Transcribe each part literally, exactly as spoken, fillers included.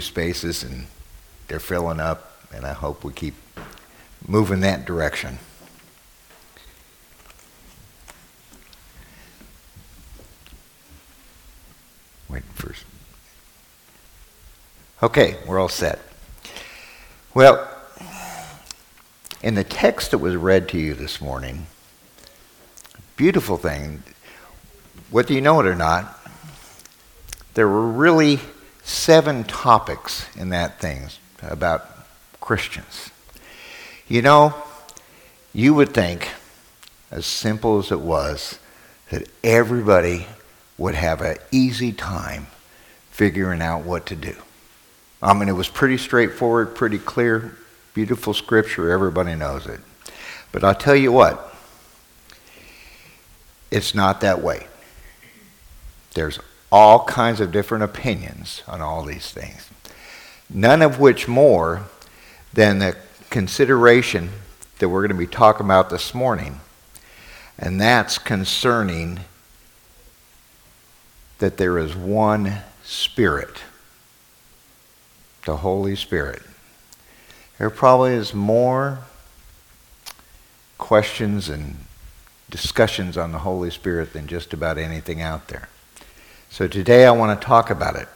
spaces, and they're filling up, and I hope we keep moving that direction. Wait first. Okay, we're all set. Well, in the text that was read to you this morning, beautiful thing, whether you know it or not, there were really seven topics in that thing about Christians. You know, you would think, as simple as it was, that everybody would have an easy time figuring out what to do. I mean, it was pretty straightforward, pretty clear, beautiful scripture, everybody knows it. But I'll tell you what, it's not that way. There's all kinds of different opinions on all these things, none of which more than the consideration that we're going to be talking about this morning, and that's concerning that there is one Spirit, the Holy Spirit. There probably is more questions and discussions on the Holy Spirit than just about anything out there. So today I want to talk about it.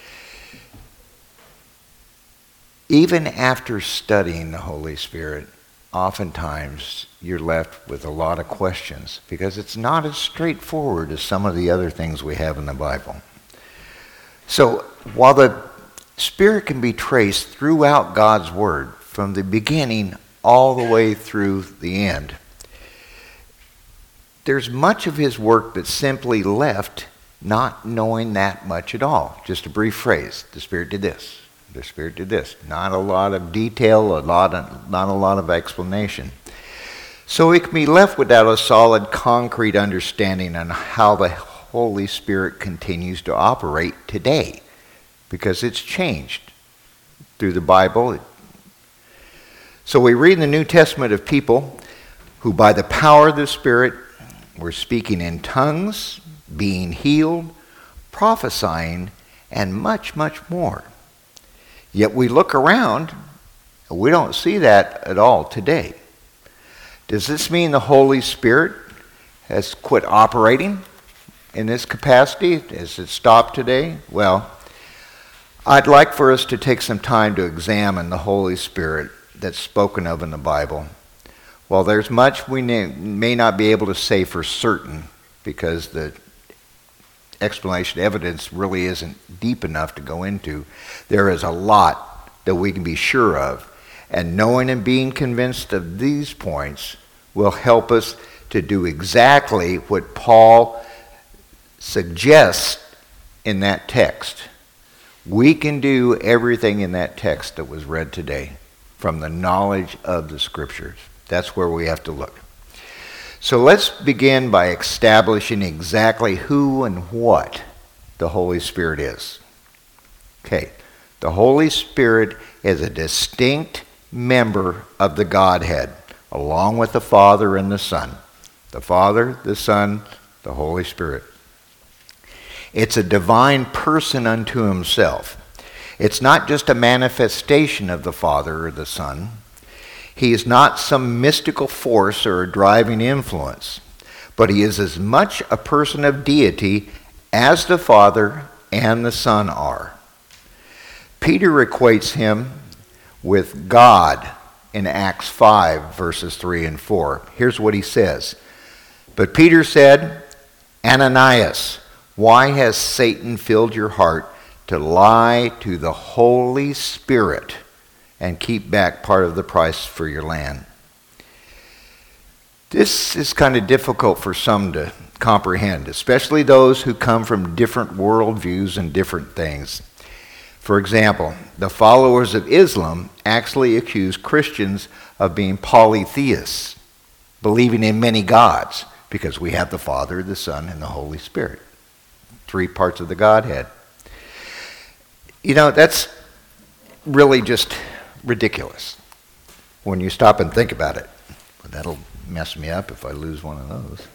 Even after studying the Holy Spirit, oftentimes you're left with a lot of questions because it's not as straightforward as some of the other things we have in the Bible. So while the Spirit can be traced throughout God's Word, from the beginning all the way through the end, there's much of His work that's simply left not knowing that much at all. Just a brief phrase, the Spirit did this, the Spirit did this. Not a lot of detail, a lot of, not a lot of explanation. So we can be left without a solid, concrete understanding on how the Holy Spirit continues to operate today, because it's changed through the Bible. So we read in the New Testament of people who by the power of the Spirit were speaking in tongues, being healed, prophesying, and much, much more. Yet we look around, and we don't see that at all today. Does this mean the Holy Spirit has quit operating in this capacity? Has it stopped today? Well, I'd like for us to take some time to examine the Holy Spirit that's spoken of in the Bible. While there's much we may not be able to say for certain, because the explanation evidence really isn't deep enough to go into, there is a lot that we can be sure of. And knowing and being convinced of these points will help us to do exactly what Paul suggests in that text. We can do everything in that text that was read today from the knowledge of the Scriptures. That's where we have to look. So let's begin by establishing exactly who and what the Holy Spirit is. Okay, the Holy Spirit is a distinct member of the Godhead, along with the Father and the Son. The Father, the Son, the Holy Spirit. It's a divine person unto himself. It's not just a manifestation of the Father or the Son. He is not some mystical force or a driving influence, but he is as much a person of deity as the Father and the Son are. Peter equates him with God in Acts five, verses three and four. Here's what he says. But Peter said, Ananias, why has Satan filled your heart to lie to the Holy Spirit and keep back part of the price for your land? This is kind of difficult for some to comprehend, especially those who come from different worldviews and different things. For example, the followers of Islam actually accuse Christians of being polytheists, believing in many gods, because we have the Father, the Son, and the Holy Spirit. Three parts of the Godhead. You know, that's really just ridiculous when you stop and think about it. But that'll mess me up if I lose one of those.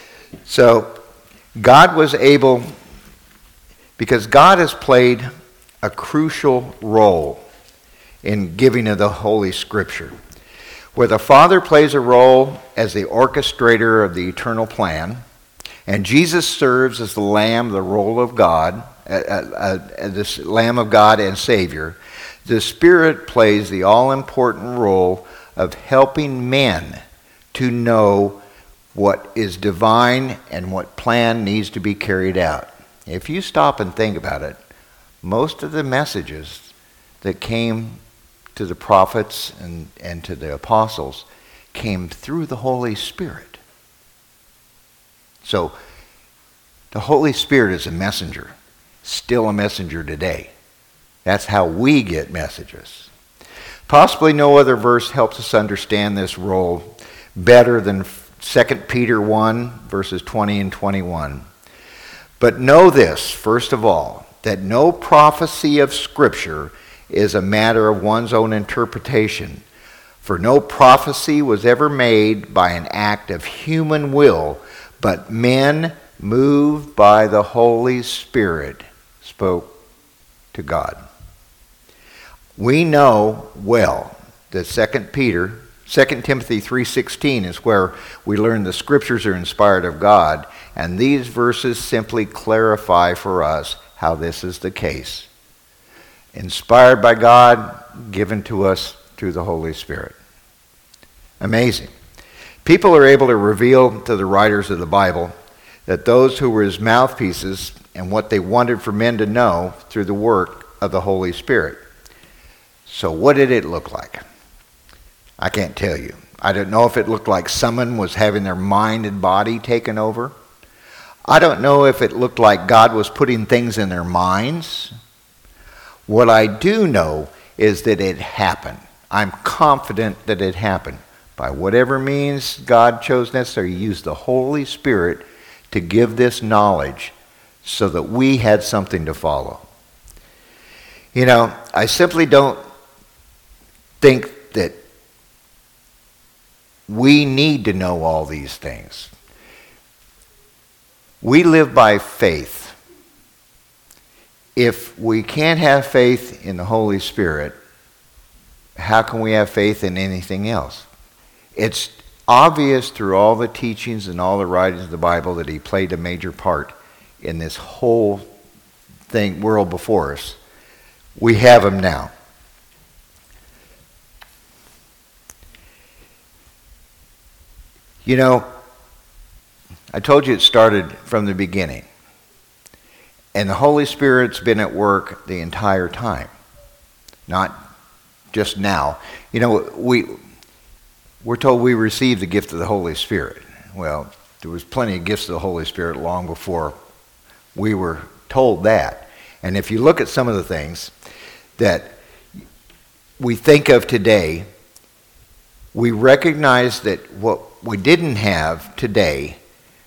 So God was able, because God has played a crucial role in giving of the Holy Scripture, where the Father plays a role as the orchestrator of the eternal plan, and Jesus serves as the Lamb, the role of God, uh, uh, uh, the Lamb of God and Savior. The Spirit plays the all-important role of helping men to know what is divine and what plan needs to be carried out. If you stop and think about it, most of the messages that came to the prophets and, and to the apostles came through the Holy Spirit. So the Holy Spirit is a messenger, still a messenger today. That's how we get messages. Possibly no other verse helps us understand this role better than Second Peter one, verses twenty and twenty-one. But know this, first of all, that no prophecy of Scripture is a matter of one's own interpretation. For no prophecy was ever made by an act of human will, but men moved by the Holy Spirit spoke to God. We know well that Second Peter, Second Timothy three sixteen is where we learn the Scriptures are inspired of God, and these verses simply clarify for us how this is the case. Inspired by God, given to us through the Holy Spirit. Amazing. People are able to reveal to the writers of the Bible that those who were his mouthpieces and what they wanted for men to know through the work of the Holy Spirit. So what did it look like? I can't tell you. I don't know if it looked like someone was having their mind and body taken over. I don't know if it looked like God was putting things in their minds. What I do know is that it happened. I'm confident that it happened. By whatever means God chose necessary, He used the Holy Spirit to give this knowledge so that we had something to follow. You know, I simply don't think that we need to know all these things. We live by faith. If we can't have faith in the Holy Spirit, how can we have faith in anything else? It's obvious through all the teachings and all the writings of the Bible that He played a major part in this whole thing, world before us. We have Him now. You know, I told you it started from the beginning. And the Holy Spirit's been at work the entire time. Not just now. You know, we, we're told we received the gift of the Holy Spirit. Well, there was plenty of gifts of the Holy Spirit long before we were told that. And if you look at some of the things that we think of today, we recognize that what we didn't have today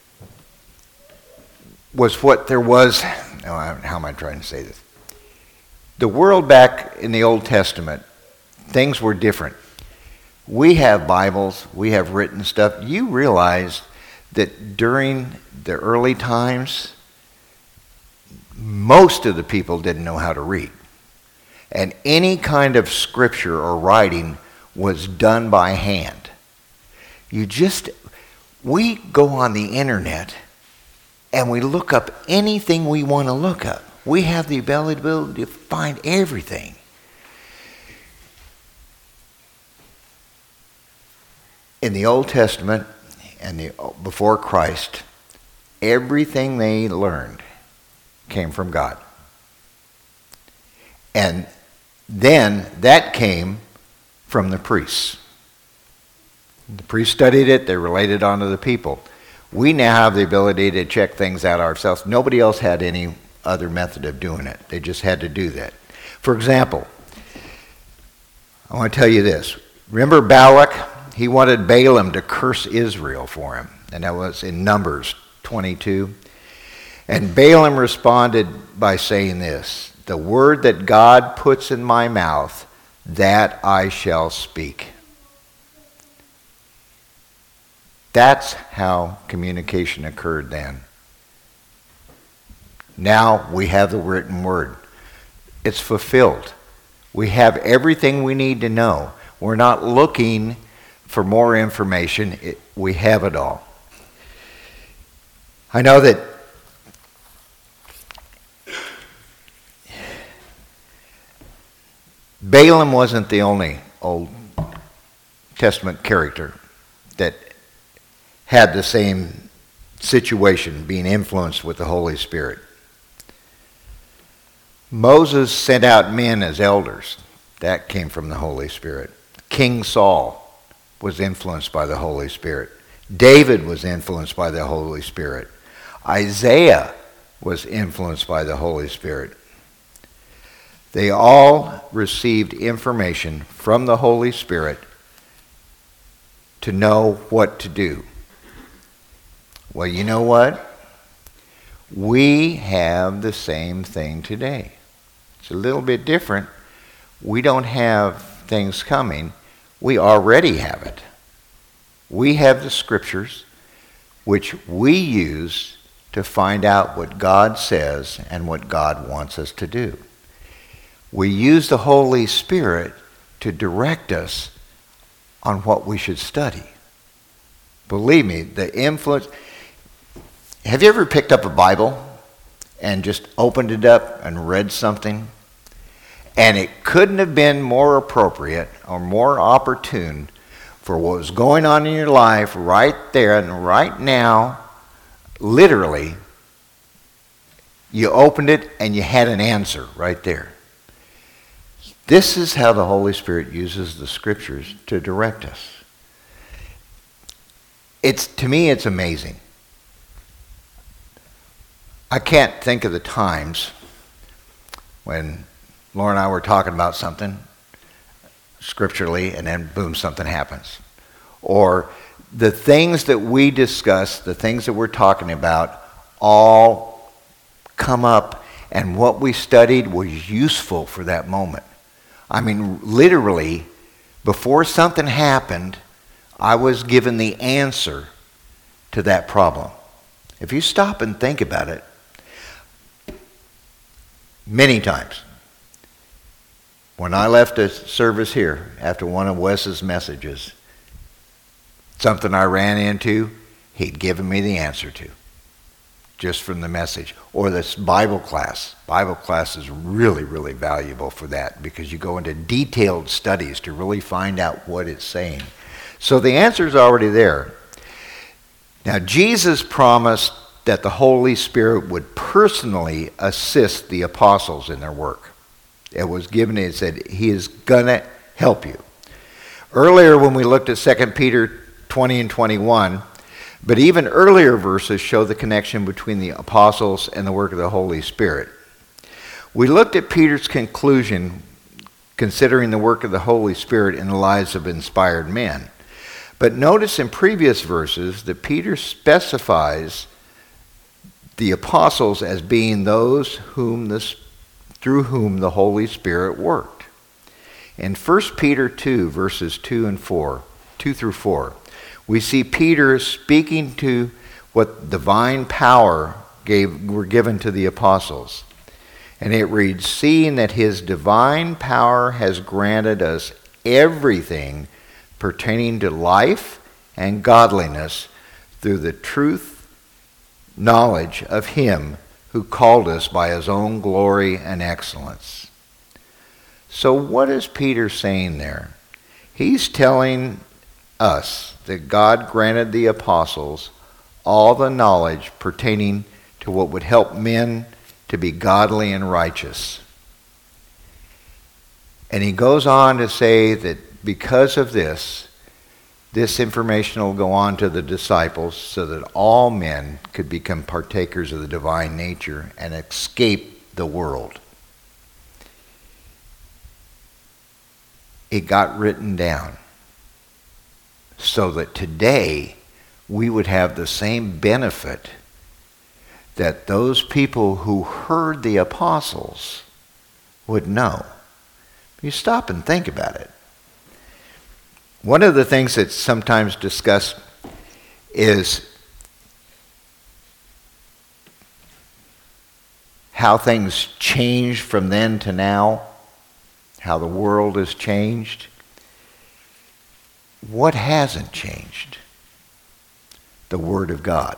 was what there was. Oh, how am I trying to say this? The world back in the Old Testament, things were different. We have Bibles, we have written stuff. You realize that during the early times, most of the people didn't know how to read. And any kind of scripture or writing was done by hand. You just, we go on the internet and we look up anything we want to look up. We have the ability to find everything. In the Old Testament and the, before Christ, everything they learned came from God. And then that came from the priests. The priests studied it, they related it onto the people. We now have the ability to check things out ourselves. Nobody else had any other method of doing it. They just had to do that. For example, I want to tell you this. Remember Balak? He wanted Balaam to curse Israel for him. And that was in Numbers twenty-two. And Balaam responded by saying this, "The word that God puts in my mouth, that I shall speak." That's how communication occurred then. Now we have the written word. It's fulfilled. We have everything we need to know. We're not looking for more information. It, we have it all. I know that Balaam wasn't the only Old Testament character that had the same situation, being influenced with the Holy Spirit. Moses sent out men as elders. That came from the Holy Spirit. King Saul was influenced by the Holy Spirit. David was influenced by the Holy Spirit. Isaiah was influenced by the Holy Spirit. They all received information from the Holy Spirit to know what to do. Well, you know what? We have the same thing today. It's a little bit different. We don't have things coming. We already have it. We have the scriptures which we use to find out what God says and what God wants us to do. We use the Holy Spirit to direct us on what we should study. Believe me, the influence... Have you ever picked up a Bible and just opened it up and read something? And it couldn't have been more appropriate or more opportune for what was going on in your life right there and right now. Literally, you opened it and you had an answer right there. This is how the Holy Spirit uses the scriptures to direct us. It's, to me, it's amazing. I can't think of the times when Laura and I were talking about something scripturally and then boom, something happens. Or the things that we discuss, the things that we're talking about, all come up, and what we studied was useful for that moment. I mean, literally, before something happened, I was given the answer to that problem. If you stop and think about it, many times, when I left a service here after one of Wes's messages, something I ran into, he'd given me the answer to, just from the message. Or this Bible class. Bible class is really, really valuable for that, because you go into detailed studies to really find out what it's saying. So the answer is already there. Now, Jesus promised that the Holy Spirit would personally assist the apostles in their work. It was given, it said, he is going to help you. Earlier when we looked at Second Peter twenty and twenty-one, but even earlier verses show the connection between the apostles and the work of the Holy Spirit. We looked at Peter's conclusion considering the work of the Holy Spirit in the lives of inspired men. But notice in previous verses that Peter specifies the apostles as being those whom this, through whom the Holy Spirit worked. In First Peter two, verses two and four, two through four, we see Peter speaking to what divine power gave were given to the apostles. And it reads, seeing that his divine power has granted us everything pertaining to life and godliness through the truth knowledge of him who called us by his own glory and excellence. So what is Peter saying there? He's telling us that God granted the apostles all the knowledge pertaining to what would help men to be godly and righteous. And he goes on to say that because of this, this information will go on to the disciples so that all men could become partakers of the divine nature and escape the world. It got written down so that today we would have the same benefit that those people who heard the apostles would know. You stop and think about it. One of the things that's sometimes discussed is how things changed from then to now, how the world has changed. What hasn't changed? The Word of God.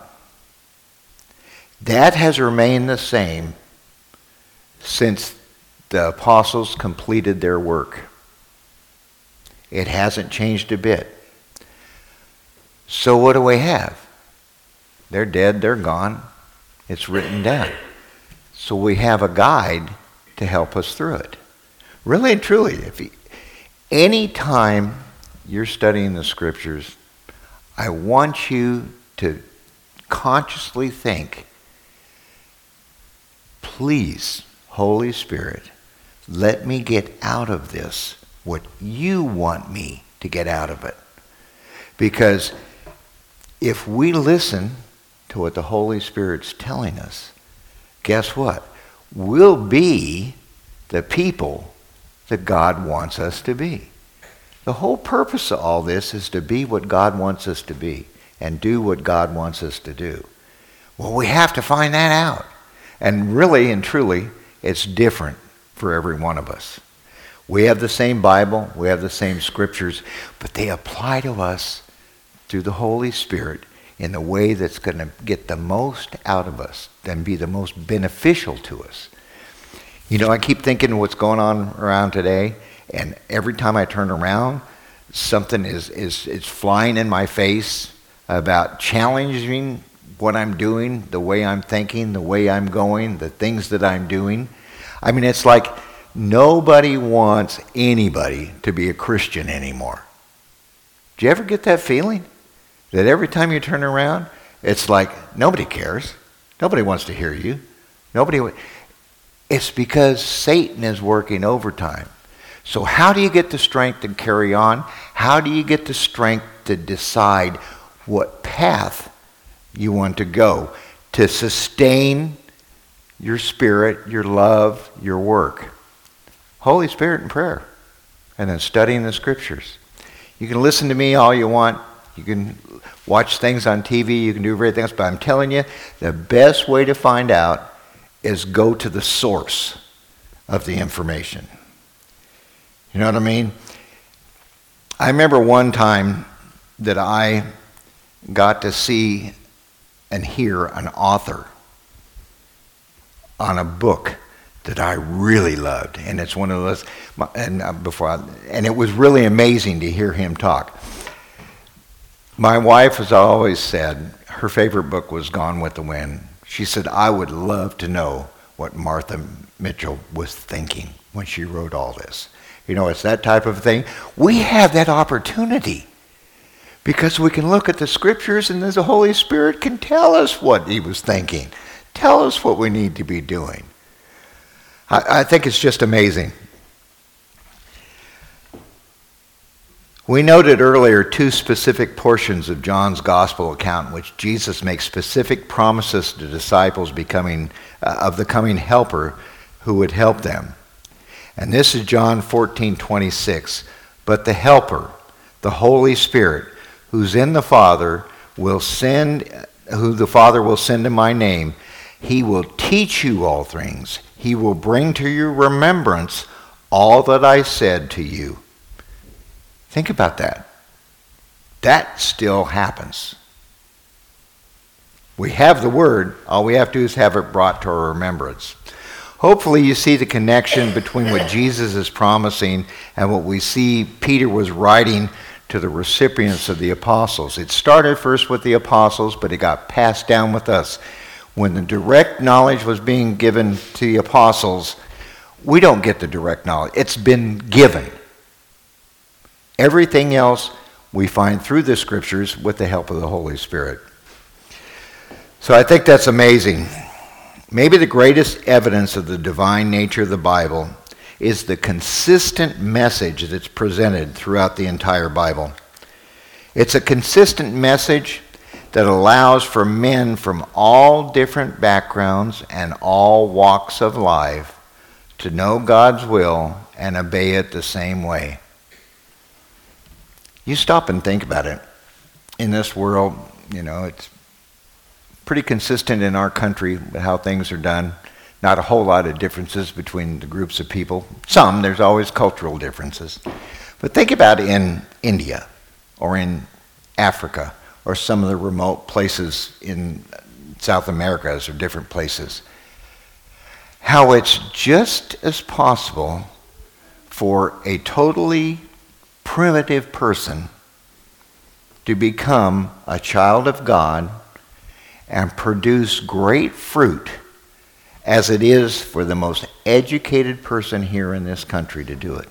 That has remained the same since the apostles completed their work. It hasn't changed a bit. So what do we have? They're dead, they're gone. It's written down. So we have a guide to help us through it. Really and truly, if you, any time you're studying the Scriptures, I want you to consciously think, please, Holy Spirit, let me get out of this what you want me to get out of it. Because if we listen to what the Holy Spirit's telling us, guess what? We'll be the people that God wants us to be. The whole purpose of all this is to be what God wants us to be and do what God wants us to do. Well, we have to find that out. And really and truly, it's different for every one of us. We have the same Bible, we have the same Scriptures, but they apply to us through the Holy Spirit in the way that's going to get the most out of us and be the most beneficial to us. You know, I keep thinking what's going on around today, and every time I turn around, something is, is, is flying in my face about challenging what I'm doing, the way I'm thinking, the way I'm going, the things that I'm doing. I mean, it's like nobody wants anybody to be a Christian anymore. Do you ever get that feeling? That every time you turn around, it's like nobody cares. Nobody wants to hear you. Nobody. W- it's because Satan is working overtime. So how do you get the strength to carry on? How do you get the strength to decide what path you want to go to sustain your spirit, your love, your work? Holy Spirit and prayer. And then studying the Scriptures. You can listen to me all you want. You can watch things on T V. You can do everything else. But I'm telling you, the best way to find out is go to the source of the information. You know what I mean? I remember one time that I got to see and hear an author on a book that I really loved, and it's one of those. And before, I, and it was really amazing to hear him talk. My wife, as I always said, her favorite book was Gone with the Wind. She said, I would love to know what Martha Mitchell was thinking when she wrote all this. You know, it's that type of thing. We have that opportunity because we can look at the Scriptures and the Holy Spirit can tell us what he was thinking, tell us what we need to be doing. I, I think it's just amazing. We noted earlier two specific portions of John's gospel account in which Jesus makes specific promises to disciples becoming uh, of the coming helper who would help them. And this is John fourteen twenty-six. But the helper, the Holy Spirit, who's in the Father, will send, who the Father will send in my name, he will teach you all things. He will bring to your remembrance all that I said to you. Think about that. That still happens. We have the Word. All we have to do is have it brought to our remembrance. Hopefully you see the connection between what Jesus is promising and what we see Peter was writing to the recipients of the apostles. It started first with the apostles, but it got passed down with us. When the direct knowledge was being given to the apostles, we don't get the direct knowledge. It's been given. Everything else we find through the Scriptures with the help of the Holy Spirit. So I think that's amazing. Maybe the greatest evidence of the divine nature of the Bible is the consistent message that's presented throughout the entire Bible. It's a consistent message that allows for men from all different backgrounds and all walks of life to know God's will and obey it the same way. You stop and think about it. In this world, you know, it's pretty consistent in our country how things are done. Not a whole lot of differences between the groups of people. Some, there's always cultural differences. But think about in India or in Africa or some of the remote places in South America or different places. How it's just as possible for a totally primitive person to become a child of God and produce great fruit as it is for the most educated person here in this country to do it.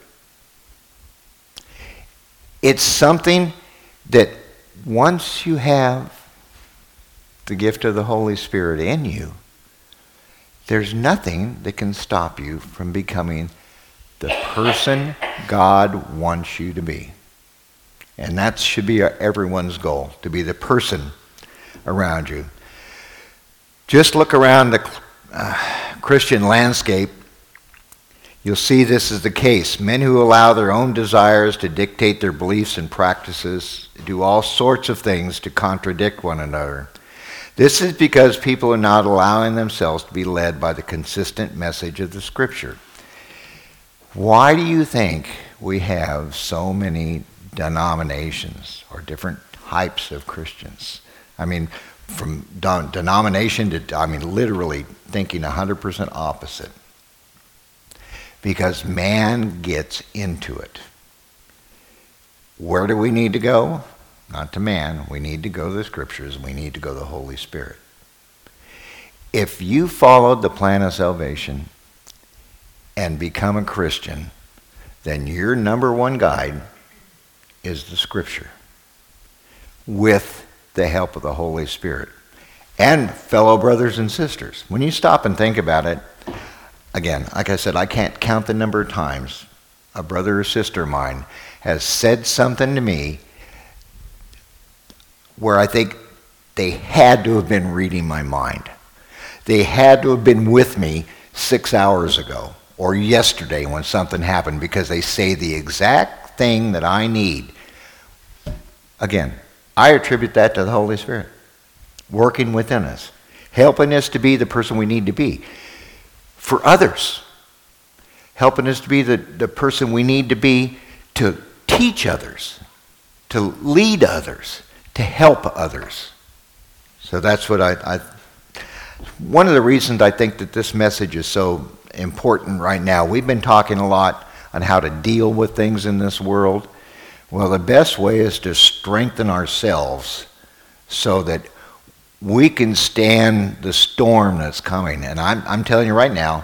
It's something that once you have the gift of the Holy Spirit in you, there's nothing that can stop you from becoming the person God wants you to be. And that should be everyone's goal, to be the person around you. Just look around the uh, Christian landscape. You'll see this is the case. Men who allow their own desires to dictate their beliefs and practices do all sorts of things to contradict one another. This is because people are not allowing themselves to be led by the consistent message of the Scripture. Why do you think we have so many denominations or different types of Christians? I mean, from don- denomination to, I mean, literally thinking one hundred percent opposite. Because man gets into it. Where do we need to go? Not to man. We need to go to the Scriptures. We need to go to the Holy Spirit. If you followed the plan of salvation and become a Christian, then your number one guide is the Scripture with the help of the Holy Spirit and fellow brothers and sisters. When you stop and think about it, again, like I said, I can't count the number of times a brother or sister of mine has said something to me where I think they had to have been reading my mind. They had to have been with me six hours ago or yesterday when something happened, because they say the exact thing that I need. Again, I attribute that to the Holy Spirit working within us, helping us to be the person we need to be for others, helping us to be the, the person we need to be to teach others, to lead others, to help others. So that's what I, I one of the reasons I think that this message is so important right now. We've been talking a lot on how to deal with things in this world. Well, the best way is to strengthen ourselves so that we can stand the storm that's coming. And I'm, I'm telling you right now,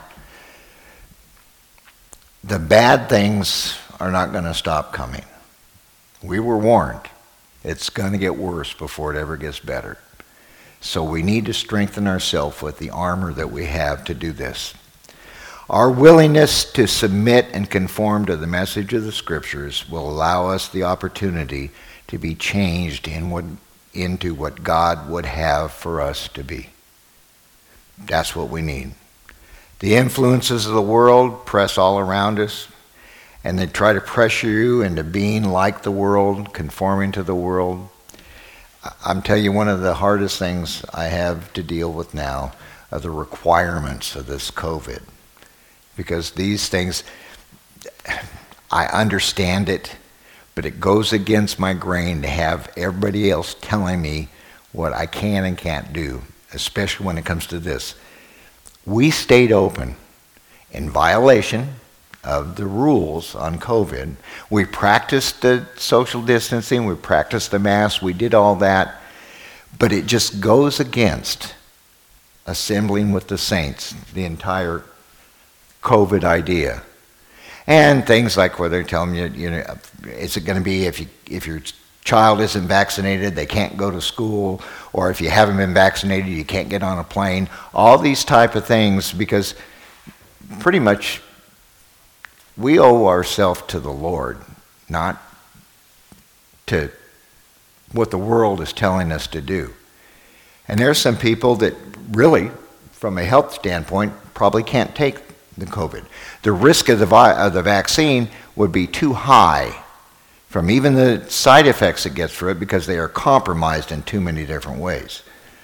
the bad things are not going to stop coming. We were warned. It's going to get worse before it ever gets better. So we need to strengthen ourselves with the armor that we have to do this. Our willingness to submit and conform to the message of the Scriptures will allow us the opportunity to be changed in what, into what God would have for us to be. That's what we need. The influences of the world press all around us, and they try to pressure you into being like the world, conforming to the world. I'm telling you, one of the hardest things I have to deal with now are the requirements of this COVID. Because these things, I understand it, but it goes against my grain to have everybody else telling me what I can and can't do, especially when it comes to this. We stayed open in violation of the rules on COVID. We practiced the social distancing, we practiced the mask, we did all that, but it just goes against assembling with the saints, the entire COVID idea. And things like where they're telling you, you know, is it going to be if you if your child isn't vaccinated, they can't go to school, or if you haven't been vaccinated, you can't get on a plane. All these type of things, because pretty much we owe ourselves to the Lord, not to what the world is telling us to do. And there's some people that really, from a health standpoint, probably can't take the COVID. The risk of the, vi- of the vaccine would be too high from even the side effects it gets for it, because they are compromised in too many different ways.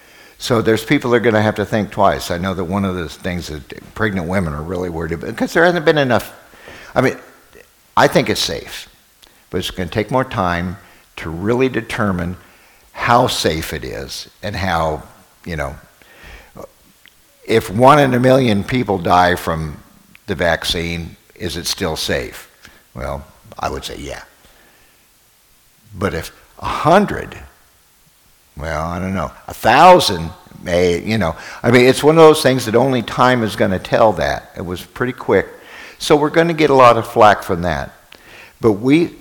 So there's people that are going to have to think twice. I know that one of the things that pregnant women are really worried about, because there hasn't been enough. I mean, I think it's safe, but it's going to take more time to really determine how safe it is and how, you know, if one in a million people die from the vaccine, is it still safe? Well, I would say yeah. But if a hundred, well, I don't know, a thousand may, you know, I mean, it's one of those things that only time is going to tell that. It was pretty quick. So we're going to get a lot of flack from that. But we,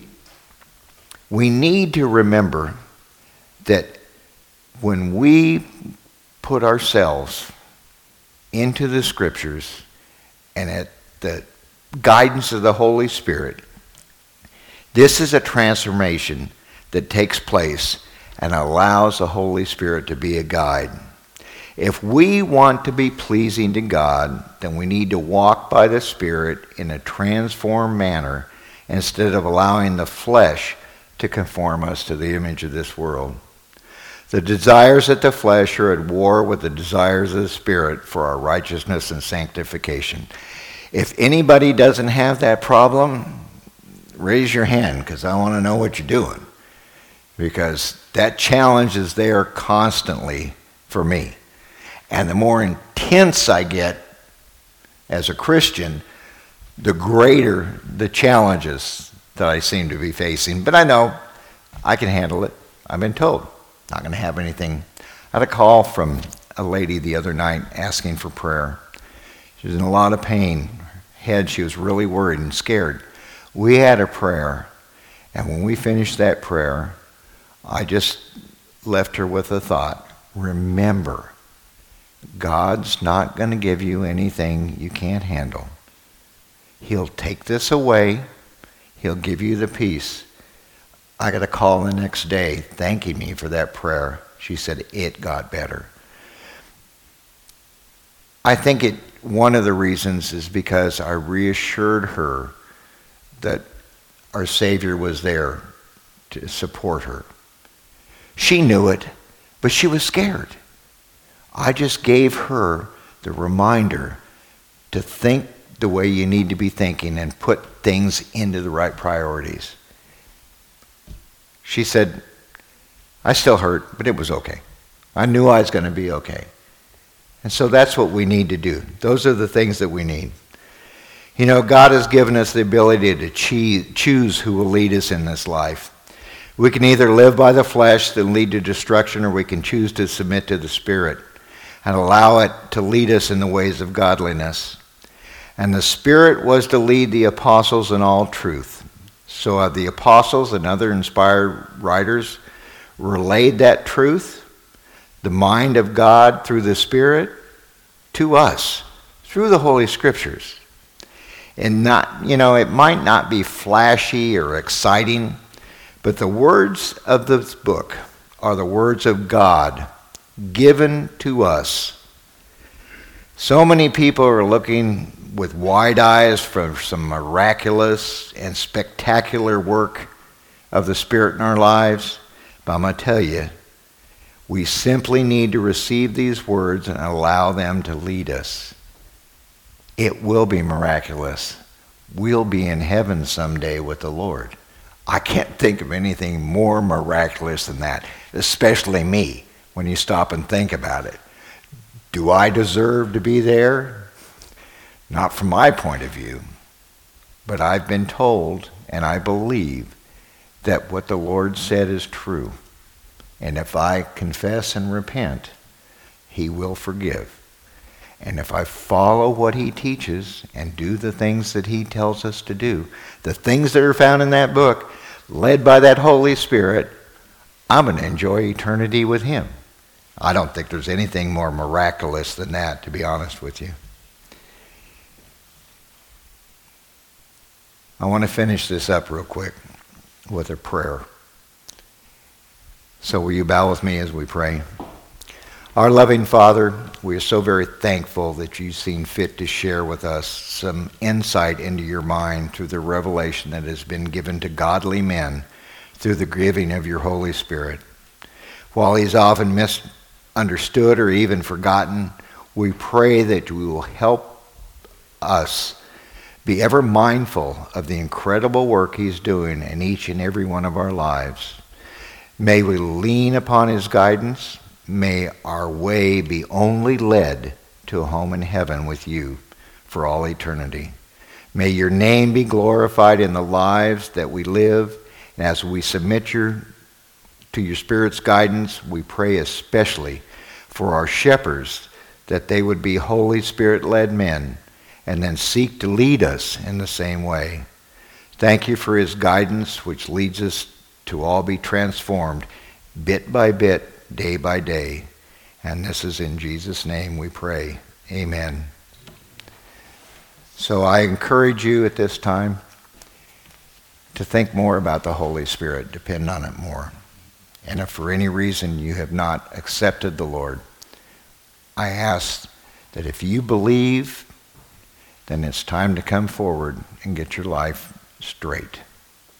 we need to remember that when we put ourselves into the scriptures and at the guidance of the Holy Spirit, this is a transformation that takes place and allows the Holy Spirit to be a guide. If we want to be pleasing to God, then we need to walk by the Spirit in a transformed manner instead of allowing the flesh to conform us to the image of this world. The desires of the flesh are at war with the desires of the Spirit for our righteousness and sanctification. If anybody doesn't have that problem, raise your hand, because I want to know what you're doing. Because that challenge is there constantly for me. And the more intense I get as a Christian, the greater the challenges that I seem to be facing. But I know I can handle it. I've been told. Not going to have anything. I had a call from a lady the other night asking for prayer. She was in a lot of pain. Her head, she was really worried and scared. We had a prayer, and when we finished that prayer, I just left her with a thought. Remember, God's not going to give you anything you can't handle. He'll take this away. He'll give you the peace. I got a call the next day thanking me for that prayer. She said it got better. I think it. One of the reasons is because I reassured her that our Savior was there to support her. She knew it, but she was scared. I just gave her the reminder to think the way you need to be thinking and put things into the right priorities. She said, I still hurt, but it was okay. I knew I was going to be okay. And so that's what we need to do. Those are the things that we need. You know, God has given us the ability to choose who will lead us in this life. We can either live by the flesh that lead to destruction, or we can choose to submit to the Spirit and allow it to lead us in the ways of godliness. And the Spirit was to lead the apostles in all truth. So have the apostles and other inspired writers relayed that truth, the mind of God through the Spirit, to us through the Holy Scriptures. And not, you know, it might not be flashy or exciting, but the words of this book are the words of God given to us. So many people are looking with wide eyes for some miraculous and spectacular work of the Spirit in our lives. But I'm going to tell you, we simply need to receive these words and allow them to lead us. It will be miraculous. We'll be in heaven someday with the Lord. I can't think of anything more miraculous than that, especially me, when you stop and think about it. Do I deserve to be there? Not from my point of view. But I've been told, and I believe, that what the Lord said is true. And if I confess and repent, He will forgive. And if I follow what He teaches and do the things that He tells us to do, the things that are found in that book, led by that Holy Spirit, I'm going to enjoy eternity with Him. I don't think there's anything more miraculous than that, to be honest with you. I want to finish this up real quick with a prayer. So will you bow with me as we pray? Our loving Father, we are so very thankful that you've seen fit to share with us some insight into your mind through the revelation that has been given to godly men through the giving of your Holy Spirit. While he's often mis- understood or even forgotten, we pray that you will help us be ever mindful of the incredible work he's doing in each and every one of our lives. May we lean upon his guidance. May our way be only led to a home in heaven with you for all eternity. May your name be glorified in the lives that we live. And as we submit your, to your Spirit's guidance, we pray especially for our shepherds, that they would be Holy Spirit-led men and then seek to lead us in the same way. Thank you for his guidance, which leads us to all be transformed bit by bit, day by day. And this is in Jesus' name we pray. Amen. So I encourage you at this time to think more about the Holy Spirit, depend on it more. And if for any reason you have not accepted the Lord, I ask that if you believe, then it's time to come forward and get your life straight.